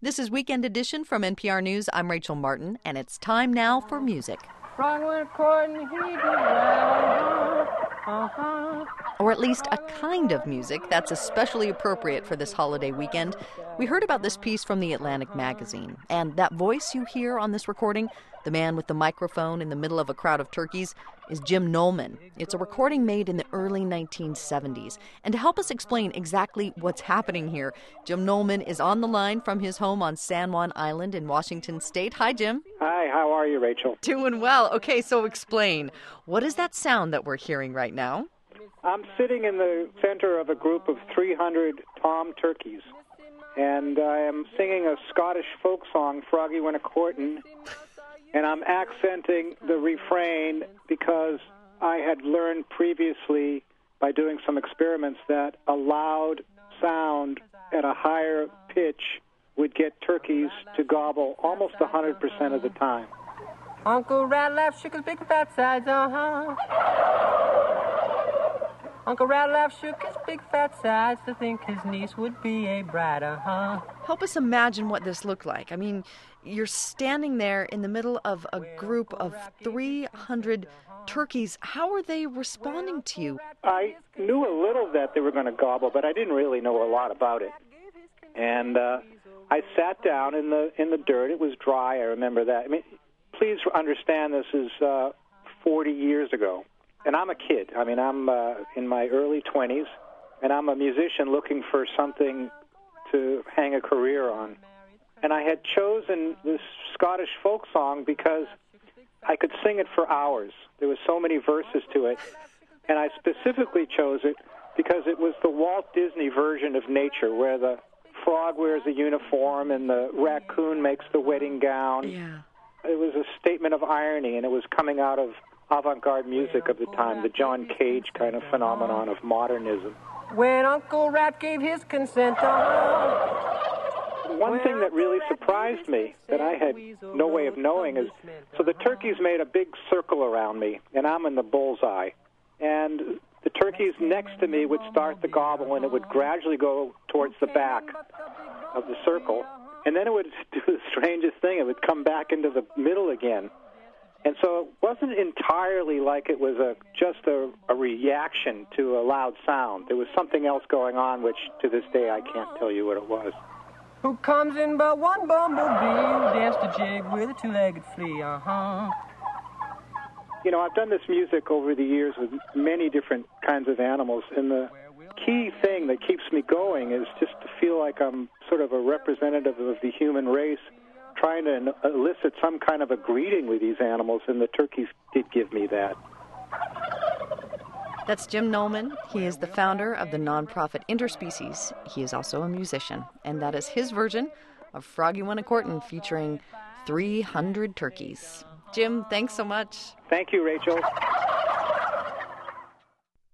This is Weekend Edition from NPR News. I'm Rachel Martin, and it's time now for music. Or at least a kind of music that's especially appropriate for this holiday weekend. We heard about this piece from the Atlantic magazine, and that voice you hear on this recording, the man with the microphone in the middle of a crowd of turkeys, is Jim Nolman. It's a recording made in the early 1970s. And to help us explain exactly what's happening here, Jim Nolman is on the line from his home on San Juan Island in Washington State. Hi, Jim. Hi, how are you, Rachel? Doing well. Okay, so explain. What is that sound that we're hearing right now? I'm sitting in the center of a group of 300 tom turkeys, and I am singing a Scottish folk song, Froggy Went A-Courtin', and I'm accenting the refrain because I had learned previously by doing some experiments that a loud sound at a higher pitch would get turkeys to gobble almost 100% of the time. Uncle Ratlaff shook his big fat sides, Uncle Ratlaff shook his big fat sides to think his niece would be a bride, Help us imagine what this looked like. I mean, you're standing there in the middle of a group of 300 turkeys. How are they responding to you? I knew a little that they were going to gobble, but I didn't really know a lot about it. And I sat down in the dirt. It was dry. I remember that. I mean, please understand this is 40 years ago. And I'm a kid. I mean, I'm in my early 20s, and I'm a musician looking for something to hang a career on. And I had chosen this Scottish folk song because I could sing it for hours. There were so many verses to it. And I specifically chose it because it was the Walt Disney version of nature, where the frog wears a uniform and the raccoon makes the wedding gown. Yeah. It was a statement of irony, and it was coming out of avant-garde music of the time, the John Cage kind of phenomenon of modernism. When Uncle Rat gave his consent, One thing that really surprised me that I had no way of knowing is, so the turkeys made a big circle around me, and I'm in the bullseye. And the turkeys next to me would start the gobble, and it would gradually go towards the back of the circle. And then it would do the strangest thing. It would come back into the middle again. And so it wasn't entirely like it was just a reaction to a loud sound. There was something else going on, which to this day I can't tell you what it was. Who comes in but one bumblebee who danced a jig with a two-legged flea, You know, I've done this music over the years with many different kinds of animals, and the key thing that keeps me going is just to feel like I'm sort of a representative of the human race, trying to elicit some kind of a greeting with these animals, and the turkeys did give me that. That's Jim Nolman. He is the founder of the nonprofit Interspecies. He is also a musician, and that is his version of Froggy Went A-Courtin', featuring 300 turkeys. Jim, thanks so much. Thank you, Rachel.